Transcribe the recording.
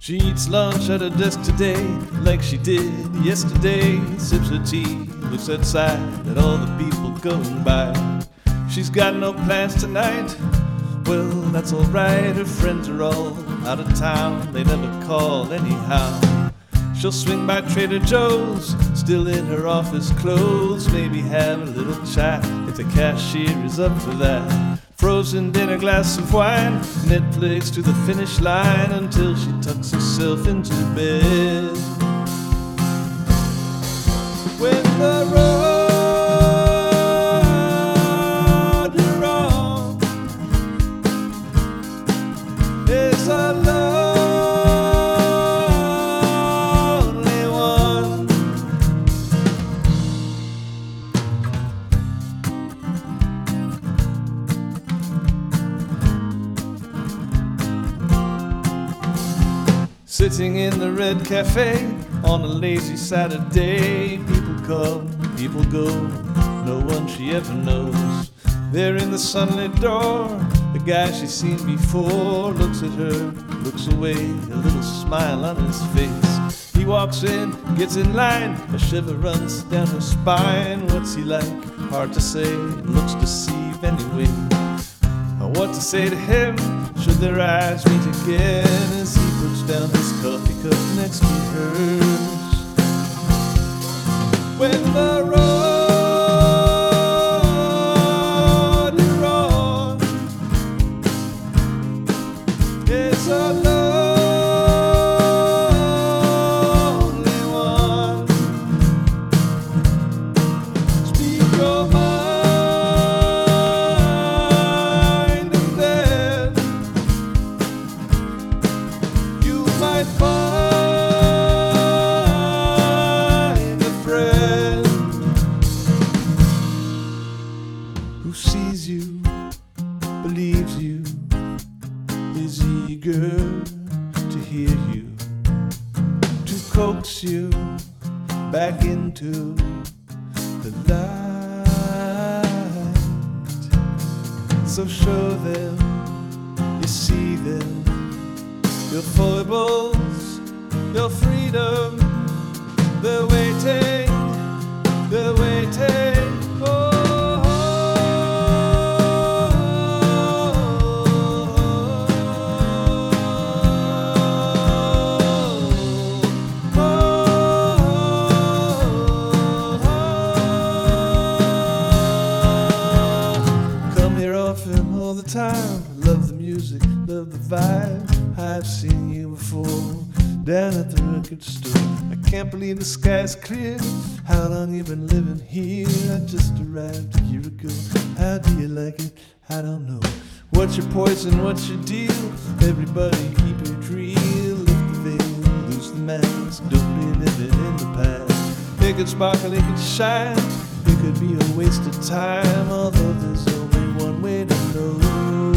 She eats lunch at her desk today, like she did yesterday. Sips her tea, looks outside at all the people going by. She's got no plans tonight, well, that's alright. Her friends are all out of town, they never call anyhow. She'll swing by Trader Joe's, still in her office clothes. Maybe have a little chat if the cashier is up for that. Frozen dinner, glass of wine, Netflix to the finish line until she tucks herself into bed. When the road you're on is a lonely one, sitting in the Red Cafe on a lazy Saturday. People come, people go, no one she ever knows. There in the sunlit door, the guy she's seen before looks at her, looks away, a little smile on his face. He walks in, gets in line, a shiver runs down her spine. What's he like? Hard to say, looks deceived anyway. What to say to him, should their eyes meet again, as he puts down his coffee cup next to hers. When the road you're on is a lonely one, speak your mind and then you might find a friend who sees you, believes you, is eager to hear you, to coax you back into the light. So show them you see them, your foibles, your freedom. They're waiting, they're waiting. Oh, come here often, all the time. Love the music, love the vibe. I've seen you before, down at the record store. I can't believe the sky's clear. How long you been living here? I just arrived a year ago. How do you like it? I don't know. What's your poison? What's your deal? Everybody keep it real. Lift the veil, lose the mask. Don't be living in the past. It could sparkle, it could shine. It could be a waste of time, although there's only one way to know.